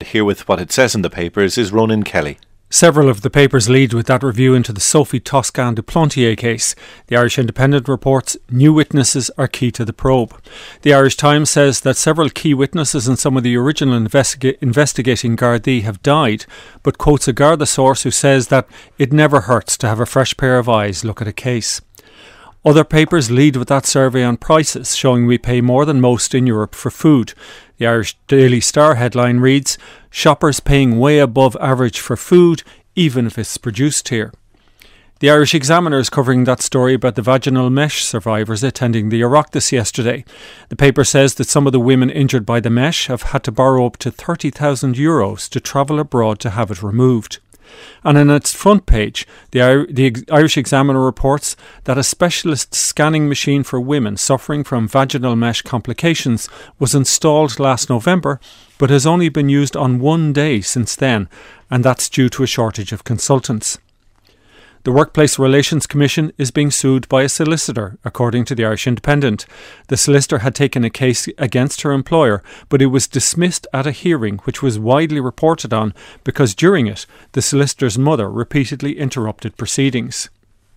Here with what it says in the papers is Ronan Kelly. Several of the papers lead with that review into the Sophie Toscan du Plantier case. The Irish Independent reports new witnesses are key to the probe. The Irish Times says that several key witnesses and some of the original investigating Gardaí have died, but quotes a Garda source who says that it never hurts to have a fresh pair of eyes look at a case. Other papers lead with that survey on prices, showing we pay more than most in Europe for food. The Irish Daily Star headline reads, "Shoppers paying way above average for food, even if it's produced here." The Irish Examiner is covering that story about the vaginal mesh survivors attending the Oireachtas yesterday. The paper says that some of the women injured by the mesh have had to borrow up to €30,000 to travel abroad to have it removed. And on its front page, the Irish Examiner reports that a specialist scanning machine for women suffering from vaginal mesh complications was installed last November, but has only been used on one day since then, and that's due to a shortage of consultants. The Workplace Relations Commission is being sued by a solicitor, according to the Irish Independent. The solicitor had taken a case against her employer, but it was dismissed at a hearing which was widely reported on because during it, the solicitor's mother repeatedly interrupted proceedings.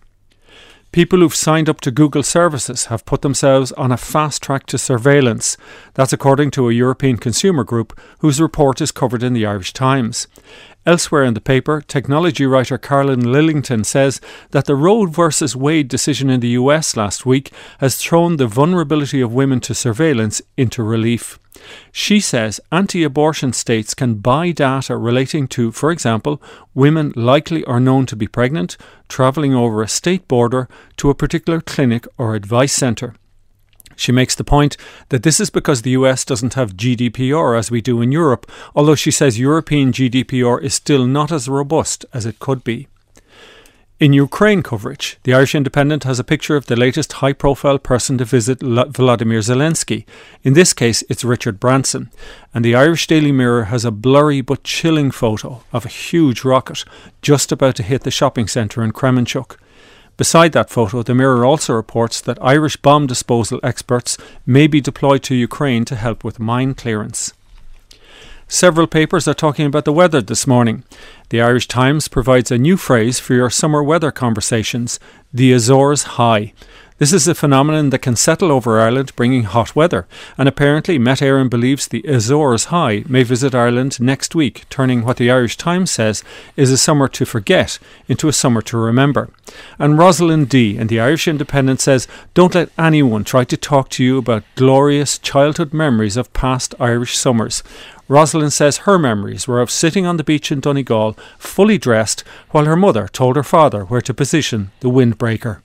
People who've signed up to Google services have put themselves on a fast track to surveillance. That's according to a European consumer group whose report is covered in the Irish Times. Elsewhere in the paper, technology writer Carolyn Lillington says that the Roe versus Wade decision in the US last week has thrown the vulnerability of women to surveillance into relief. She says anti-abortion states can buy data relating to, for example, women likely or known to be pregnant, travelling over a state border to a particular clinic or advice centre. She makes the point that this is because the US doesn't have GDPR as we do in Europe, although she says European GDPR is still not as robust as it could be. In Ukraine coverage, the Irish Independent has a picture of the latest high-profile person to visit Volodymyr Zelensky. In this case, it's Richard Branson. And the Irish Daily Mirror has a blurry but chilling photo of a huge rocket just about to hit the shopping centre in Kremenchuk. Beside that photo, the Mirror also reports that Irish bomb disposal experts may be deployed to Ukraine to help with mine clearance. Several papers are talking about the weather this morning. The Irish Times provides a new phrase for your summer weather conversations, the Azores High. This is a phenomenon that can settle over Ireland, bringing hot weather, and apparently Met Éireann believes the Azores High may visit Ireland next week, turning what the Irish Times says is a summer to forget into a summer to remember. And Rosalind D. in the Irish Independent says, don't let anyone try to talk to you about glorious childhood memories of past Irish summers. Rosalind says her memories were of sitting on the beach in Donegal, fully dressed, while her mother told her father where to position the windbreaker.